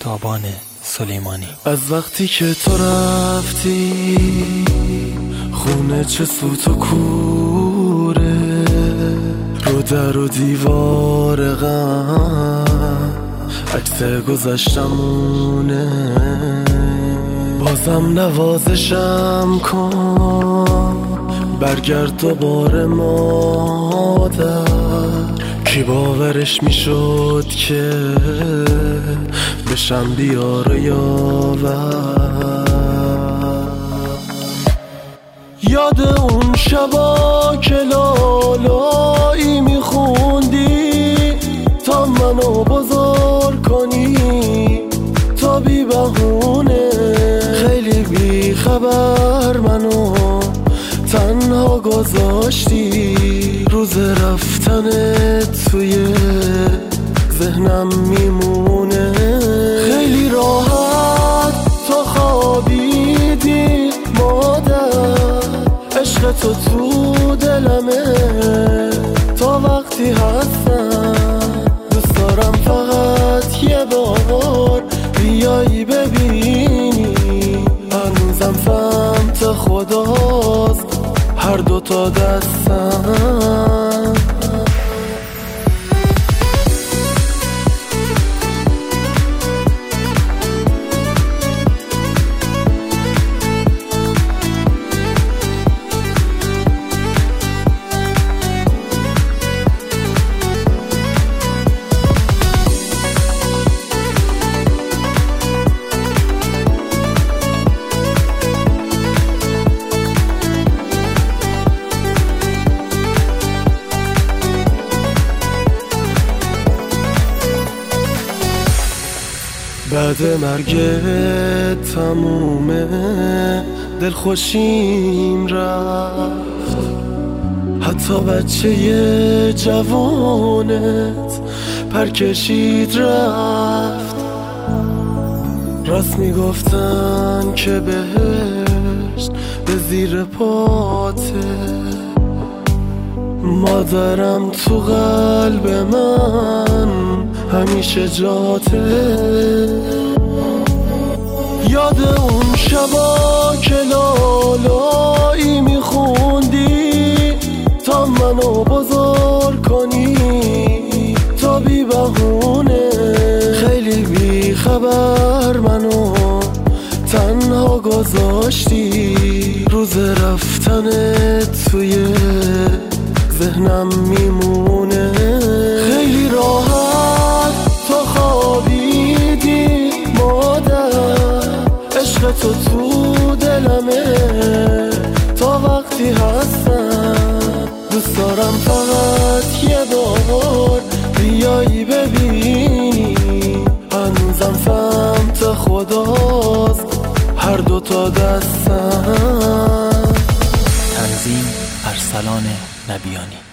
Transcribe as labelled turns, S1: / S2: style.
S1: تابان سلیمانی.
S2: از وقتی که تو رفتی خونه چه سوت و کوره، رو در و دیوار غم عکس گذشتمونه. بازم نوازشم کن برگرد دوباره مادر. کی باورش میشد که بشم بیار یاور. یاد اون شبا که لالایی میخوندی تا منو بزرگ کنی، تا بی بهونه خیلی بی خبر منو تنها گذاشتی. روز رفتنت توی ذهنم میمونه. خیلی راحت تو خوابیدی مادر، عشق تو دلمه تا وقتی هستم. دوست دارم فقط یه بار بیایی ببینی، هنوزم سمت خداست هر دوتا دستم. بعد مرگ تمومه دلخوشیم رفت، حتی بچه جوانت پر کشید رفت. راست میگفتن که بهشت به زیر پاته، مادرم تو قلب من همیشه جاته. یاد اون شبا که لالایی میخوندی تا منو بزرگ کنی، تا بی بهونه خیلی بی خبر منو تنها گذاشتی. روز رفتنت توی ذهنم میمونه. خیلی راحت تو خوابیدی مادر، عشق تو دلمه تا وقتی هستم. دوست دارم فقط یه بار بیایی ببینی، هنوزم سمت خداست هر دوتا دستم.
S1: تنظیم ارسلان نبیانی.